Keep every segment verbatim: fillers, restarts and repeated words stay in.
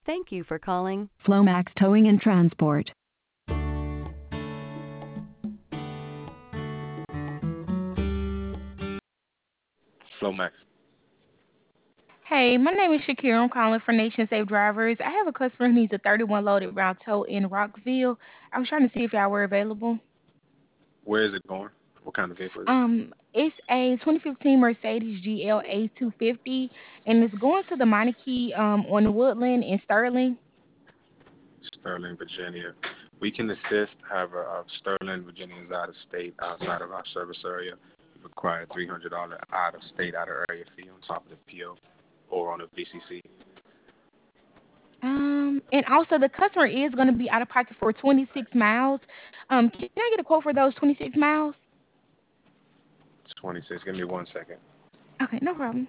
Thank you for calling Flomax Towing and Transport. Flomax. Hey, my name is Shakira. I'm calling for Nation Safe Drivers. I have a customer who needs a thirty-one loaded round tow in Rockville. I was trying to see if y'all were available. Where is it going? What kind of vehicle is it? Um, it's a twenty fifteen Mercedes G L A two fifty, and it's going to the Meineke um on the Woodland in Sterling. Sterling, Virginia. We can assist. However, uh, Sterling, Virginia is out of state, outside of our service area. We require a three hundred dollars out of state, out of area fee on top of the P O or on a V C C. Um, and also the customer is going to be out of pocket for twenty-six miles. Um, can I get a quote for those twenty-six miles? twenty-six. Give me one second. Okay, no problem.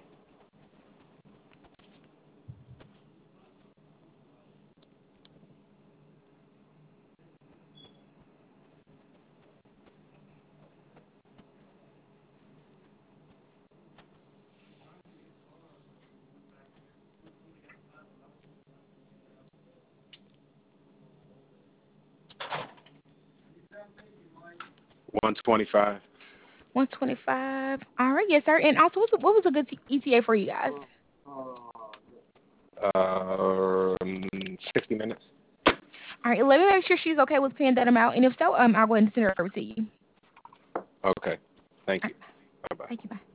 one twenty-five. one twenty-five. All right, yes, sir. And also, what's a, what was a good t- E T A for you guys? Uh, sixty minutes. All right, let me make sure she's okay with paying that amount, and if so, um, I'll go ahead and send her over to you. Okay. Thank All you. right, Bye bye. thank you. Bye.